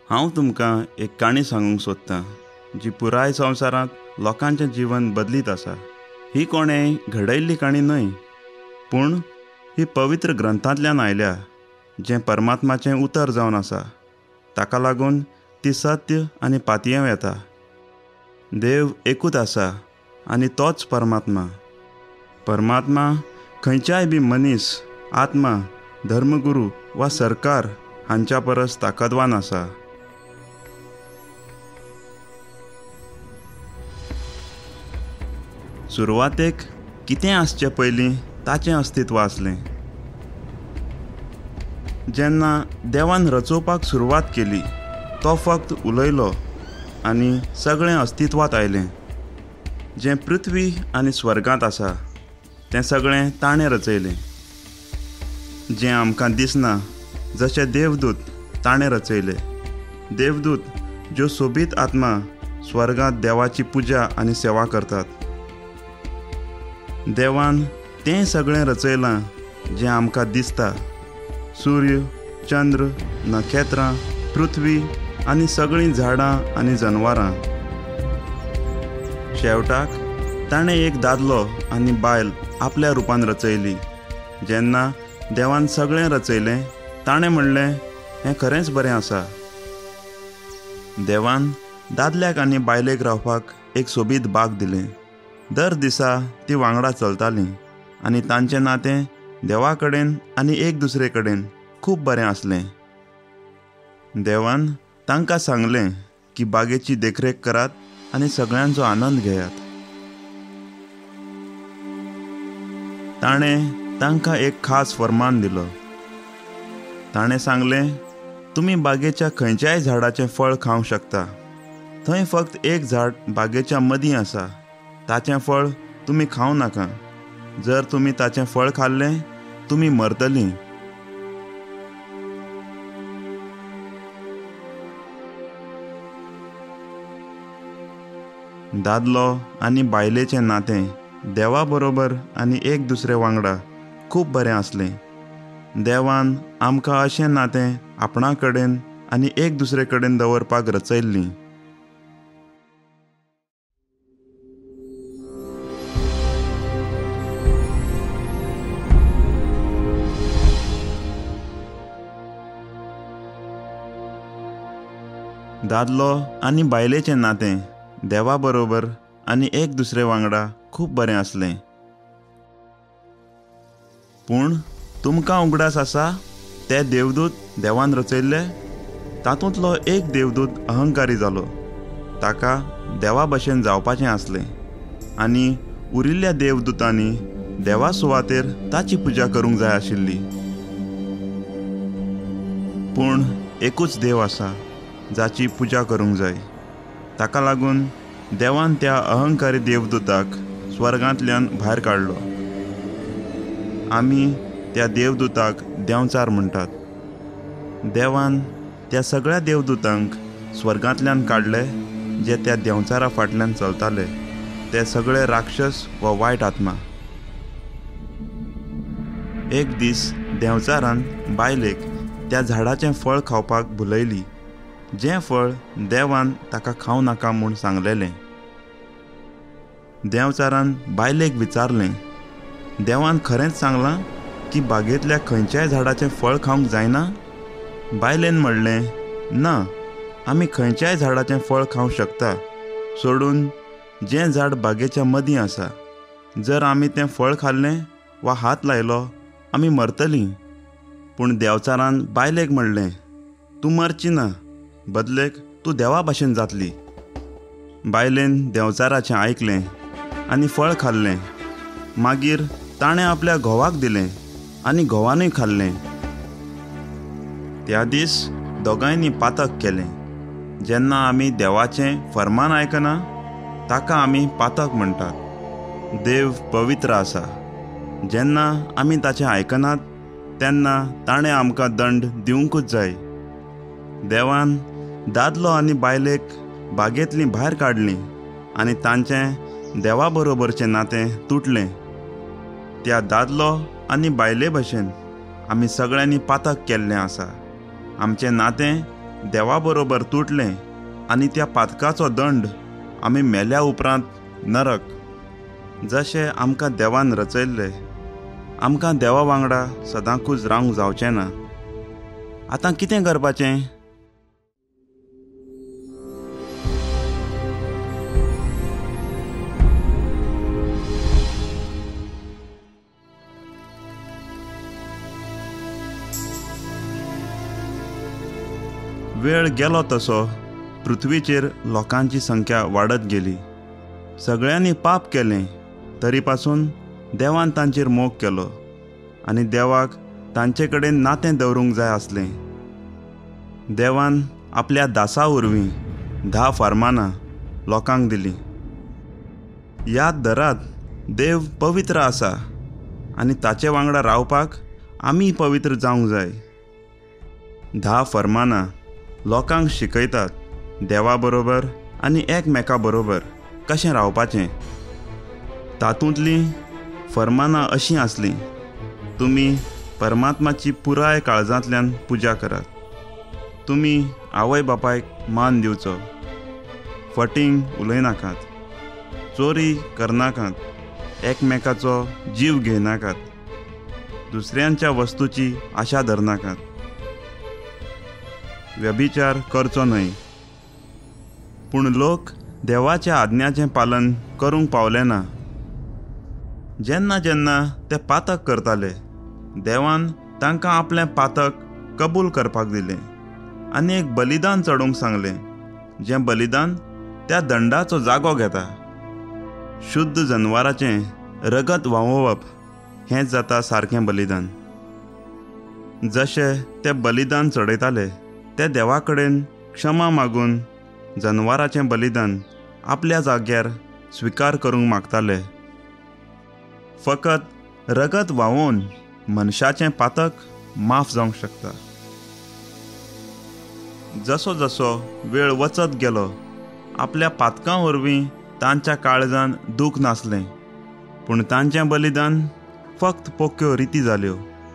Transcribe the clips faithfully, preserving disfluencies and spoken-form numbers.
हांव तुमकां एक काणी सांगूंक सोदतां जी पुराय संवसारांत लोकांचें जीवन बदलीत आसा. ही कोणेय घडयल्ली काणी न्हय, पूण ही पवित्र ग्रंथांतल्यान आयल्या, जें परमात्माचें उतर जावन आसा. ताका लागून ती सत्य आनी पातयेव येता. देव एकूच आसा आनी तोच परमात्मा. परमात्मा खंयच्याय बी मनीस, आत्मा, धर्मगुरू वा सरकार हांच्या परस ताकदवान आसा. सुरवातेक कितें आसचे पयलीं ताचें अस्तित्व आसलें. जेन्ना देवान रचोवपाक सुरवात केली, तो फक्त उलयलो आनी सगळें अस्तित्वांत आयलें. जें पृथ्वी आनी स्वर्गांत आसा तें सगळें ताणें रचयलें. जें आमकां दिसना जशें देवदूत ताणें रचयलें. देवदूत ज्यो सोबीत आत्मा स्वर्गांत देवाची पुजा आनी सेवा करतात. देवान तें सगळें रचयलां जें आमकां दिसता. सूर्य, चंद्र, नखेत्रां, पृथ्वी आनी सगळीं झाडां आनी जनवरां. शेवटाक ताणें एक दादलो आनी बायल आपल्या रुपान रचयली. जेन्ना देवान सगळें रचयलें, ताणें म्हणलें, हें खरेंच बरें आसा. देवान दादल्याक आनी बायलेक रावपाक एक सोबीत बाग दिलें. दर दिसा ती वांगडा चलतालीं आनी तांचें नातें देवा कडेन आनी एक दुसरे कडेन खूब बरें आसलें. देवान तांकां सांगलें की बागेची देखरेख करात आनी सगळ्यांचो आनंद घेयात. ताणें तांकां एक खास फर्मान दिलो. ताणें सांगलें, तुमी बागेच्या खंयच्याय झाडाचें फळ खावंक शकता. थंय फक्त एक झाड बागेच्या मदीं आसा. ताचें फळ तुमी खावं नाका. जर तुमी ताचें फळ खाल्लें, तुमी मरतलीं. दादलो आनी बायलेचें नातें देवा बरोबर आनी एक दुसरे वांगडा खूब बरें आसलें. देवान आमकां अशें नातें आपणा कडेन आनी एक दुसरे कडेन दवरपाक रचयल्लीं. दादलो आनी बायलेचें नातें देवा बरोबर आनी एक दुसरे वांगडा खूब बरें आसलें. पूण तुमकां उगडास आसा ते देवदूत देवान रचयल्ले? तातूंतलो एक देवदूत अहंकारी जालो. ताका देवा भशेन जावपाचें आसलें आनी उरिल्ल्या देवदूतांनी देवा सुवातेर ताची पुजा करूंक जाय आशिल्ली. पूण एकूच देव आसा जाची पुजा करूंक जाय. ताका लागून देवान त्या अहंकारी देवदूताक स्वर्गांतल्यान भायर काडलो. आमी त्या देवदूताक देंवचार म्हणटात. देवान त्या सगळ्या देवदूतांक स्वर्गांतल्यान काडले जे त्या देंवचारा फाटल्यान चलताले. ते सगळे राक्षस वा वायट आत्मा. एक दीस देंवचारान बायलेक त्या झाडाचें फळ खावपाक भुलयली, जें फळ देवान ताका खावं नाका म्हूण सांगलेलें. देंवचारान बायलेक विचारलें, देवान खरेंच सांगलां की बागेंतल्या खंयच्याय झाडाचें फळ खावंक जायना? बायलेन म्हणलें, ना, आमी खंयच्याय झाडाचें फळ खावंक शकता, सोडून जें झाड बागेच्या मदीं आसा. जर आमी तें फळ खाल्लें वा हात लायलो, आमी मरतलीं. पूण देंवचारान बायलेक म्हणलें, तूं मरची ना, बदलेक तूं देवा भाशेन जातली. बायलेन देंवचाराचें आयकलें आनी फळ खाल्लें. मागीर ताणें आपल्या घोवाक दिलें आनी घोवानूय खाल्लें. त्या दीस दोगांयनी पातक केलें. जेन्ना आमी देवाचें फर्मान आयकना ताका आमी पातक म्हणटात. देव पवित्र आसा. जेन्ना आमी ताचें आयकनात तेन्ना ताणें आमकां दंड दिवंकूच जाय. देवान दादलो आनी बायलेक बागेंतलीं भायर काडलीं आनी तांचें देवा बरोबरचें नातें तुटलें. त्या दादलो आनी बायले भशेन आमी सगळ्यांनी पातक केल्लें आसा. आमचें नातें देवा बरोबर तुटलें आनी त्या पातकाचो दंड आमी मेल्या उपरांत नरक, जशें आमकां देवान रचयल्लें, आमकां देवा वांगडा सदांचूच रावंक जावचें ना. आतां कितें करपाचें? वेळ गेलो तसो पृथ्वीचेर लोकांची संख्या वाडत गेली. सगळ्यांनी पाप केलें, तरी पासून देवान तांचेर मोग केलो आनी देवाक तांचे कडेन नातें दवरूंक जाय आसलें. देवान आपल्या दासा वरवीं धा फर्मानां लोकांक दिलीं. याद धरात, देव पवित्र आसा आनी ताचे वांगडा रावपाक आमी पवित्र जावंक जाय. धा फर्मानां लोकांक शिकयतात देवा बरोबर आनी एकमेका बरोबर कशें रावपाचें. तातूंतलीं फर्मानां अशीं आसलीं: तुमी परमात्माची पुराय काळजांतल्यान पुजा करात, तुमी आवय बापायक मान दिवचो, फटींग उलयनाकात, चोरी करनाकात, एकमेकाचो जीव घेयनाकात, दुसऱ्यांच्या वस्तूची आशा धरनाकात, व्यभिचार करचो न्हय. पूण लोक देवाच्या आज्ञाचें पालन करूंक पावले ना. जेन्ना जेन्ना ते पातक करताले, देवान तांकां आपलें पातक कबूल करपाक दिलें आनी एक बलिदान चडोवंक सांगलें, जें बलिदान त्या दंडाचो जागो घेता. शुद्ध जनवाराचें रगत व्हांवोवप हें जाता सारकें बलिदान. जशें ते बलिदान चडयताले, ते देवा कडेन क्षमा मागून जनवाराचें बलिदान आपल्या जाग्यार स्विकार करूंक मागताले. फकत रगत व्हांवोवन मनशाचें पातक माफ जावंक शकता. जसो जसो वेळ वचत गेलो, आपल्या पातकां वरवीं तांच्या काळजान दूख नासलें, पूण तांचें बलिदान फक्त पोक्यो रिती जाल्यो.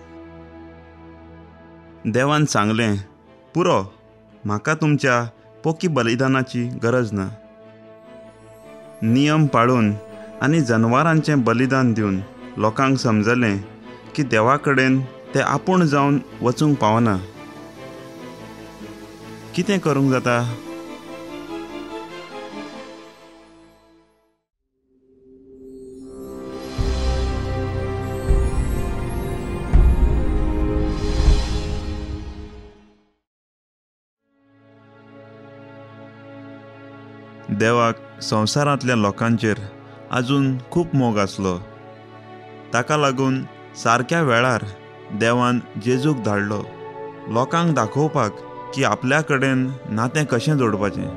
देवान सांगलें, पुरो, म्हाका तुमच्या पोकी बलिदानाची गरज ना. नियम पाळून आनी जनवारांचें बलिदान दिवन लोकांक समजलें की देवा कडेन ते आपूण जावन वचूंक पावना. कितें करूंक जाता? देवाक संवसारांतल्या लोकांचेर आजून खूब मोग आसलो. ताका लागून सारक्या वेळार देवान जेजूक धाडलो, लोकांक दाखोवपाक की आपल्या कडेन नातें कशें जोडपाचें.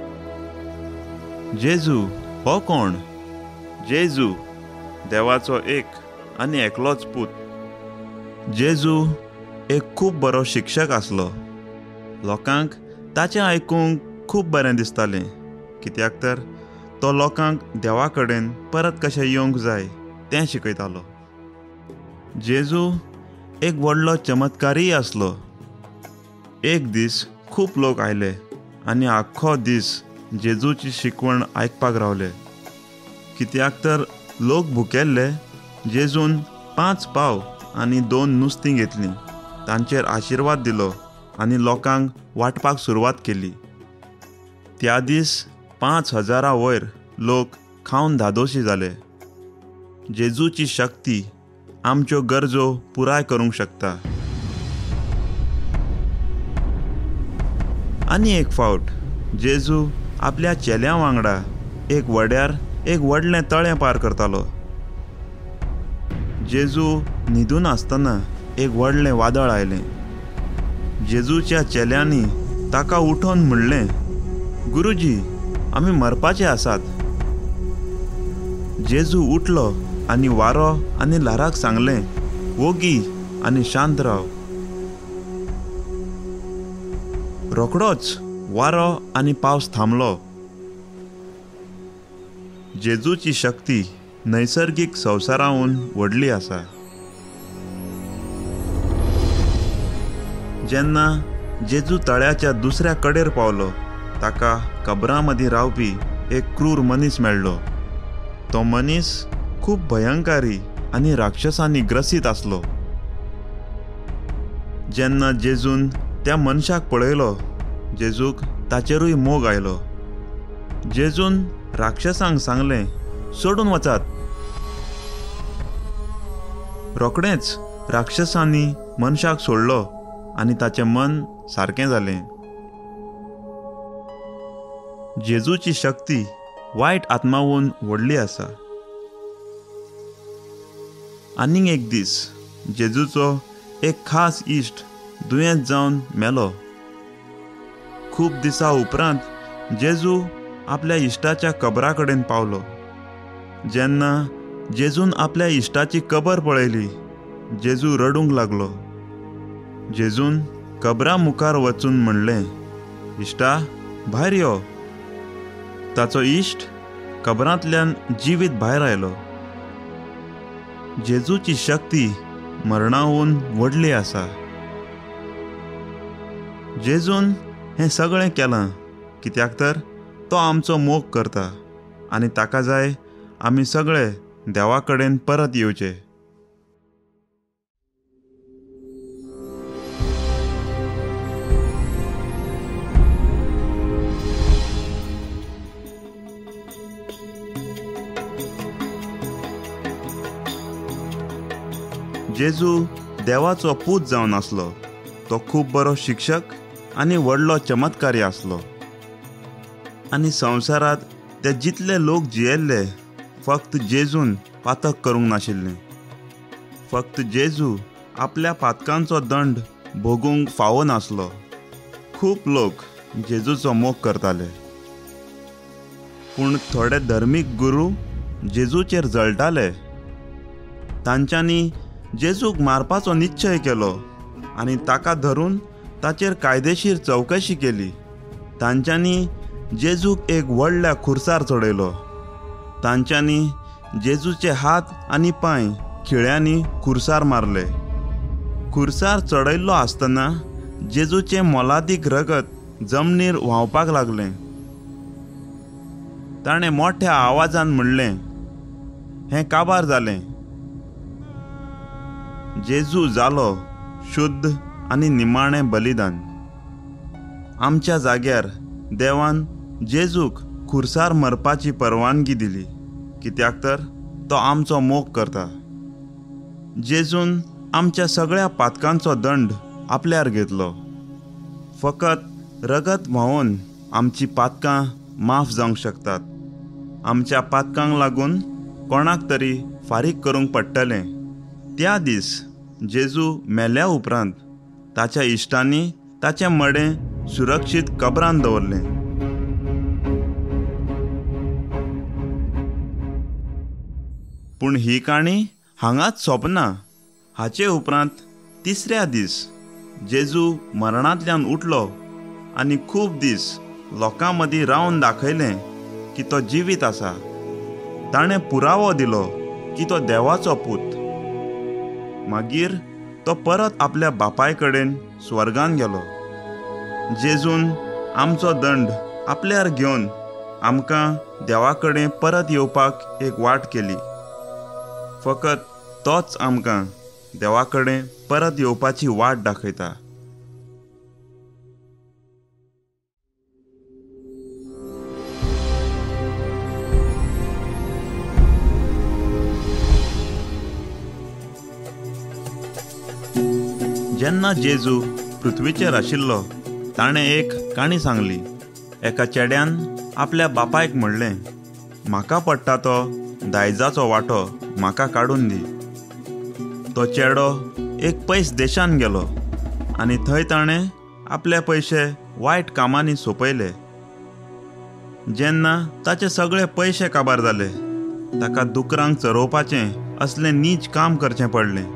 जेजू हो कोण? जेजू देवाचो एक आनी एकलोच पूत. जेजू एक खूब बरो शिक्षक आसलो. लोकांक ताचें आयकूंक खूब बरें दिसतालें, कित्याक तर तो लोकांक देवा कडेन परत कशें येवंक जाय तें शिकयतालो. जेजू एक व्हडलो चमत्कारीय आसलो. एक दीस खूब लोक आयले आनी आख्खो दीस जेजूची शिकवण आयकपाक रावले. कित्याक तर लोक भुकेल्ले. जेजून पांच पाव आनी दोन नुस्तीं घेतलीं, तांचेर आशिर्वाद दिलो आनी लोकांक वांटपाक सुरवात केली. त्या दीस पांच हजारा वयर लोक खावन धादोशी जाले. जेजूची शक्ती आमच्यो गरजो पुराय करूंक शकता. आनी एक फावट जेजू आपल्या चेल्यां वांगडा एक वड्यार एक व्हडलें तळें पार करतालो. जेजू न्हिदून आसतना एक व्हडलें वादळ आयलें. जेजूच्या चेल्यांनी ताका उठोवन म्हणलें, गुरुजी, आमी मरपाचे आसात. जेजू उठलो आनी वारो आनी ल्हाराक सांगलें, ओगी आनी शांत राव. रोखडोच वारो आनी पावस थांबलो. जेजूची शक्ती नैसर्गीक संवसारांहून व्हडली आसा. जेन्ना जेजू तळ्याच्या दुसऱ्या कडेर पावलो ताका कबरां मदीं रावपी एक क्रूर मनीस मेळ्ळो. तो मनीस खूब भयंकारी आनी राक्षसांनी ग्रसीत आसलो. जेन्ना जेजून त्या मनशाक पळयलो जेजूक ताचेरूय मोग आयलो. जेजून राक्षसांक सांगलें, सोडून वचात. रोखडेंच राक्षसांनी मनशाक सोडलो आनी ताचें मन सारकें जालें. जेजूची शक्ती वायट आत्मावून व्हडली आसा. आनीक एक दीस जेजूचो एक खास इश्ट दुयेंत जावन मेलो. खूब दिसां उपरांत जेजू आपल्या इश्टाच्या कबरा कडेन पावलो. जेन्ना जेजून आपल्या इश्टाची कबर पळयली जेजू रडूंक लागलो. जेजून कबरा मुखार वचून म्हणलें, इश्टा, भायर यो. ताचो इश्ट कबरांतल्यान जिवीत भायर आयलो. जेजूची शक्ती मरणाहून व्हडली आसा. जेजून हें सगळें केलां कित्याक तर तो आमचो मोग करता आनी ताका जाय आमी सगळे देवा कडेन परत येवचे. जेजू देवाचो पूत जावन आसलो. तो खूब बरो शिक्षक आनी व्हडलो चमत्कारी आसलो. आनी संवसारांत ते जितले लोक जियेल्ले फक्त जेजून पातक करूंक नाशिल्लें. फक्त जेजू आपल्या पातकांचो दंड भोगूंक फावो नासलो. खूब लोक जेजूचो मोग करताले. पूण थोडे धर्मीक गुरू जेजूचेर जळटाले. तांच्यांनी जेजूक मारपाचो निश्चय केलो आनी ताका धरून ताचेर कायदेशीर चवकशी केली. तांच्यांनी जेजूक एक व्हडल्या खुर्सार चडयलो. तांच्यांनी जेजूचे हात आनी पांय खिळ्यांनी खुर्सार मारले. खुर्सार चडयल्लो आसतना जेजूचें मोलादीक रगत जमनीर व्हांवपाक लागलें. ताणें मोठ्या आवाजान म्हणलें, हें काबार जालें. जेजू जालो शुद्ध आनी निमाणें बलिदान. आमच्या जाग्यार देवान जेजूक खुर्सार मरपाची परवानगी दिली कित्याक तर तो आमचो मोग करता. जेजून आमच्या सगळ्या पातकांचो दंड आपल्यार घेतलो. फकत रगत व्हांवून आमची पातकां माफ जावंक शकतात. आमच्या पातकांक लागून कोणाक तरी फारीक करूंक पडटलें. त्या दीस जेजू मेल्या उपरांत ताच्या इश्टांनी ताचें मडें सुरक्षीत कबरान दवरलें. पूण ही काणी हांगाच सोंपना. हाचे उपरांत तिसऱ्या दीस जेजू मरणांतल्यान उठलो आनी खूब दीस लोकां मदीं रावन दाखयलें की तो जिवीत आसा. ताणें पुरावो दिलो की तो देवाचो पूत. मागीर तो परत आपल्या बापाय कडेन स्वर्गान गेलो. जेजून आमचो दंड आपल्यार घेवन आमकां देवा कडेन परत येवपाक एक वाट केली. फकत तोच आमकां देवा कडेन परत येवपाची वाट दाखयता. जेन्ना जेजू पृथ्वीचेर आशिल्लो ताणें एक काणी सांगली. एका चेड्यान आपल्या बापायक म्हणलें, म्हाका पडटा तो दायजाचो वांटो म्हाका काडून दी. तो चेडो एक पयस देशान गेलो आनी थंय ताणें आपले पयशे वायट कामांनी सोंपयले. जेन्ना ताचे सगळे पयशे काबार जाले ताका दुकरांक चरोवपाचें असलें नीच काम करचें पडलें.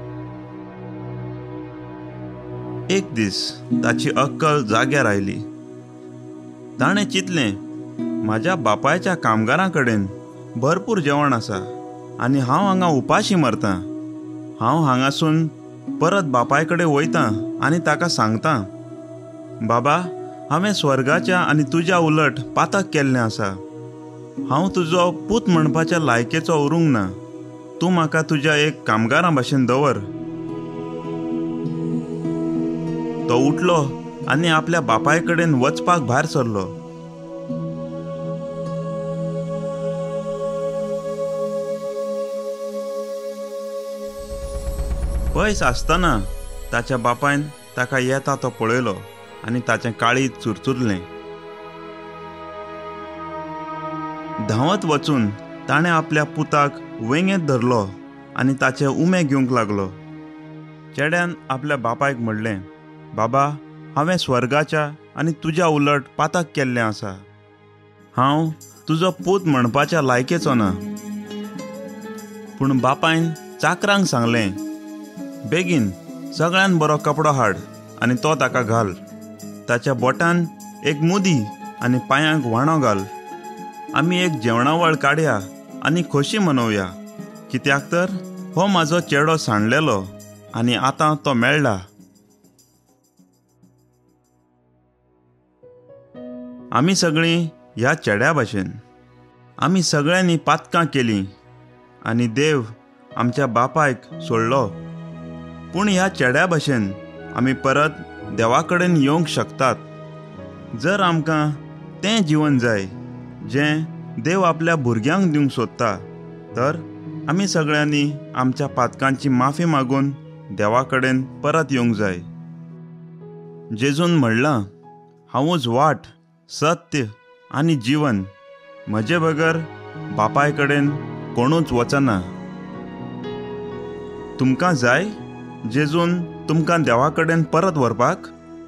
एक दीस ताची अक्कल जाग्यार आयली. ताणें चिंतलें, म्हाज्या बापायच्या कामगारां कडेन भरपूर जेवण आसा आनी हांव हांगा उपाशी मरतां. हांव हांगासून परत बापाय कडेन वयतां आनी ताका सांगतां, बाबा, हांवें स्वर्गाच्या आनी तुज्या उलट पातक केल्लें आसा. हांव तुजो पूत म्हणपाच्या लायकेचो उरूंक ना. तूं म्हाका तुज्या एक कामगारा भाशेन दवर. तो उठलो आनी आपल्या बापाय कडेन वचपाक भायर सरलो. पयस आसतना ताच्या बापायन ताका येता तो पळयलो आनी ताचें काळीज चुरचुरलें. धांवत वचून ताणें आपल्या पुताक वेंगेत धरलो आनी ताचे उमे घेवंक लागलो. चेड्यान आपल्या बापायक म्हणलें, बाबा, हांवें स्वर्गाच्या आनी तुज्या उलट पातक केल्लें आसा. हांव तुजो पूत म्हणपाच्या लायकेचो ना. पूण बापायन चाकरांक सांगलें, बेगीन सगळ्यान बरो कपडो हाड आनी तो ताका घाल. ताच्या बोटान एक मुदी आनी पांयांक व्हाणो घाल. आमी एक जेवणावळ काडया आनी खोशी मनोवया, कित्याक तर हो म्हाजो चेडो सांडलेलो आनी आतां तो मेळ्ळा. आमी सगळीं ह्या चेड्या भाशेन. आमी सगळ्यांनी पातकां केलीं आनी देव आमच्या बापायक सोडलो. पूण ह्या चेड्या भाशेन आमी परत देवा कडेन येवंक शकतात. जर आमकां तें जिवन जाय जें देव आपल्या भुरग्यांक दिवंक सोदता, तर आमी सगळ्यांनी आमच्या पातकांची माफी मागून देवा कडेन परत येवंक जाय. जेजून म्हणलां, हांवूच वाट, सत्य आनी जीवन. म्हजे बगर बापाय कडेन कोणूच वचना. तुमकां जाय जेजून तुमकां देवा कडेन परत व्हरपाक?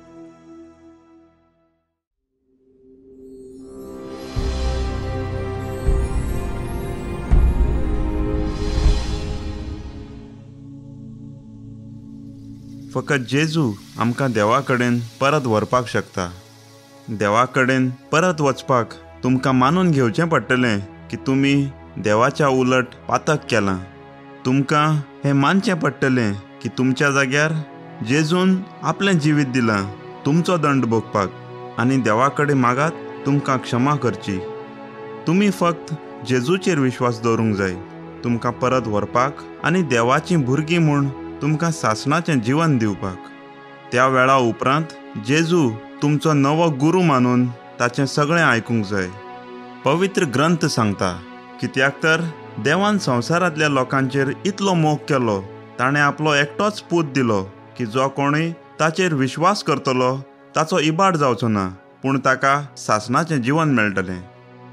फकत जेजू आमकां देवा कडेन परत व्हरपाक शकता. देवा कडेन परत वचपाक तुमकां मानून घेवचें पडटलें की तुमी देवाच्या उलट पातक केलां. तुमकां हें मानचें पडटलें की तुमच्या जाग्यार जेजून आपलें जिवीत दिलां तुमचो दंड भोगपाक, आनी देवा कडेन मागात तुमकां क्षमा करची. तुमी फक्त जेजूचेर विश्वास दवरूंक जाय तुमकां परत व्हरपाक आनी देवाचीं भुरगीं म्हूण तुमकां सासणाचें जिवन दिवपाक. त्या वेळा उपरांत जेजू तुमचो नवो गुरू मानून ताचें सगळें आयकूंक जाय. पवित्र ग्रंथ सांगता, कित्याक तर देवान संवसारांतल्या लोकांचेर इतलो मोग केलो, ताणें आपलो एकटोच पूत दिलो की जो कोणूय ताचेर विश्वास करतलो ताचो इबाड जावचो ना, पूण ताका सासणाचें जिवन मेळटलें.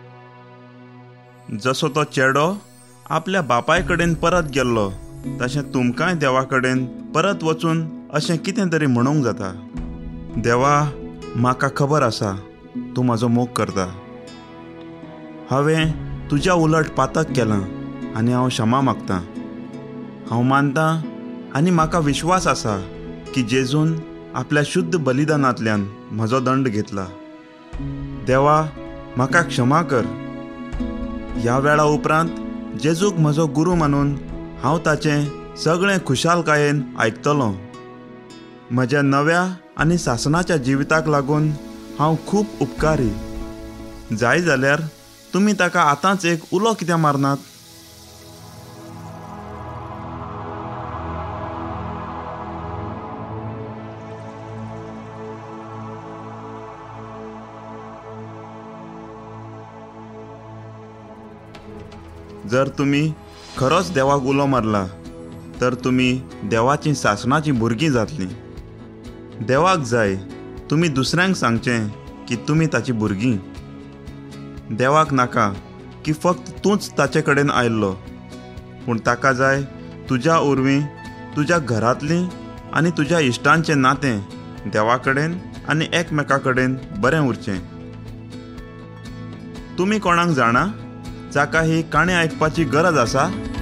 जसो तो चेडो आपल्या बापाय कडेन परत गेल्लो, तशें तुमकांय देवा कडेन परत वचून अशें कितें तरी म्हणूंक जाता. देवा, म्हाका खबर आसा तूं म्हजो मोग करता. हांवें तुज्या उलट पातक केलां आनी हांव क्षमा मागतां. हांव मानतां आनी म्हाका विश्वास आसा की जेजून आपल्या शुद्ध बलिदानांतल्यान म्हजो दंड घेतला. देवा, म्हाका क्षमा कर. ह्या वेळा उपरांत जेजूक म्हजो गुरू मानून हांव ताचें सगळें खुशालकायेन आयकतलों. म्हज्या नव्या आनी सासणाच्या जिविताक लागून हांव खूब उपकारी. जाय जाल्यार तुमी ताका आतांच एक उलो कित्याक मारनात? जर तुमी खरोच देवाक उलो मारला तर तुमी देवाची सासणाची भुरगीं जातलीं. देवाक जाय तुमी दुसऱ्यांक सांगचें की तुमी ताची भुरगीं. देवाक नाका की फक्त तूंच ताचे कडेन आयल्लो, पूण ताका जाय तुज्या उर्वी तुज्या घरांतलीं आनी तुज्या इश्टांचें नातें देवा कडेन आनी एकमेका कडेन बरें उरचें. तुमी कोणाक जाणा जाका ही काणी आयकपाची गरज आसा?